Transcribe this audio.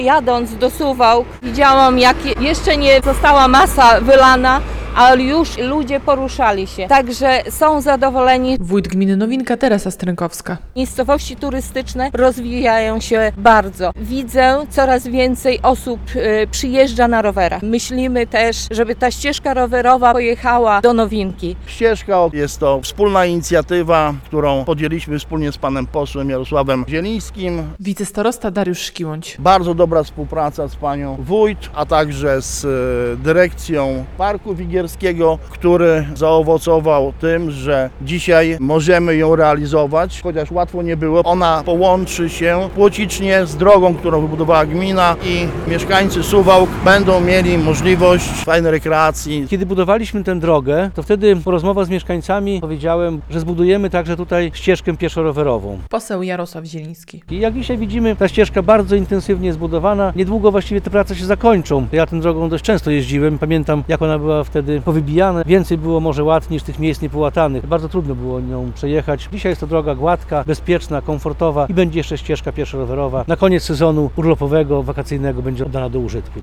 Jadąc do Suwałk widziałam, jak jeszcze nie została masa wylana, ale już ludzie poruszali się. Także są zadowoleni. Wójt gminy Nowinka Teresa Strękowska. Miejscowości turystyczne rozwijają się bardzo. Widzę, coraz więcej osób przyjeżdża na rowerach. Myślimy też, żeby ta ścieżka rowerowa pojechała do Nowinki. Ścieżka jest to wspólna inicjatywa, którą podjęliśmy wspólnie z panem posłem Jarosławem Zielińskim. Wicestarosta Dariusz Szkiłądź. Bardzo dobra współpraca z panią wójt, a także z dyrekcją Parku Wigierskiego, który zaowocował tym, że dzisiaj możemy ją realizować, chociaż łatwo nie było. Ona połączy się płocicznie z drogą, którą wybudowała gmina i mieszkańcy Suwałk będą mieli możliwość fajnej rekreacji. Kiedy budowaliśmy tę drogę, to wtedy po rozmowach z mieszkańcami powiedziałem, że zbudujemy także tutaj ścieżkę pieszo-rowerową. Poseł Jarosław Zieliński. I jak dzisiaj widzimy, ta ścieżka bardzo intensywnie jest zbudowana. Niedługo właściwie te prace się zakończą. Ja tą drogą dość często jeździłem. Pamiętam, jak ona była wtedy powybijana. Więcej było może łat niż tych miejsc niepołatanych. Bardzo trudno było nią przejechać. Dzisiaj jest to droga gładka, bezpieczna, komfortowa i będzie jeszcze ścieżka pieszo-rowerowa. Na koniec sezonu urlopowego, wakacyjnego będzie oddana do użytku.